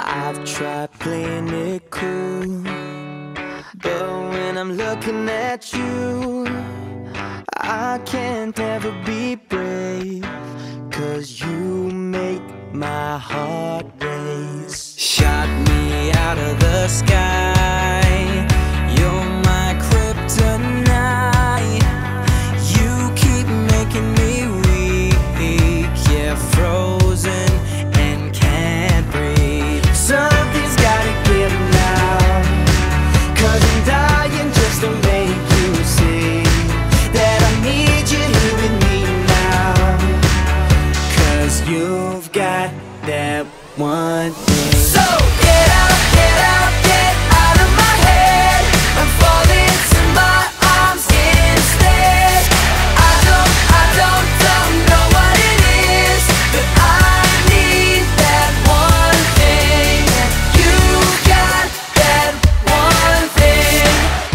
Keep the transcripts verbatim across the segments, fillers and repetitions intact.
I've tried playing it cool, but when I'm looking at you, I can't ever be brave, 'cause you make my heart race. Shot me out of the sky, you're my kryptonite. You keep making me weak, yeah, frozen and can't breathe. Something's gotta give now, 'cause I'm dying just to make you see that I need you here with me now. 'Cause you've got that one thing. So get out, get out, get out of my head. I'm falling to my arms instead. I don't, I don't, don't know what it is, but I need that one thing. You got that one thing.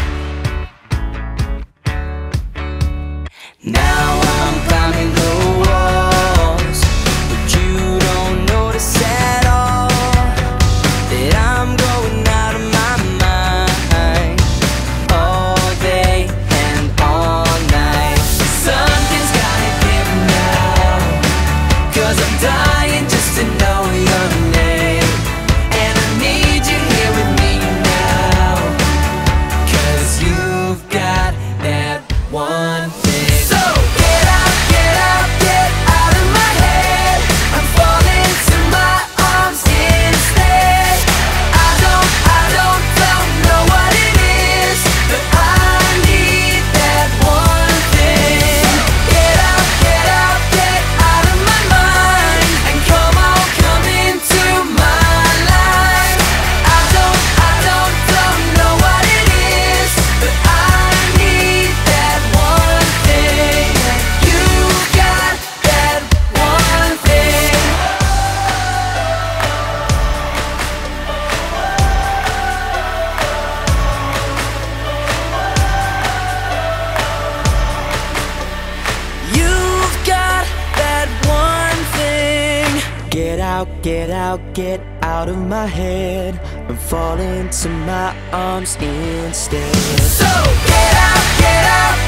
Now I'm climbing the walls, but you don't notice at all that I'm going out of my mind all day and all night. Something's gotta give now, 'cause I'm dying just to know your name. And I need you here with me now, 'cause you've got that one thing. So get out, get out, get out of my head. I'm falling to my arms instead. I don't, I don't, don't know what it is, but I need that one thing. Get out, get out, get out of my mind, and come on, come into my life. I don't, I don't, don't know what it is, but I need that one thing. You got that one thing. You've got that one thing. Get out, get out, get out of my head. I'm falling to my arms instead. So get out, get out,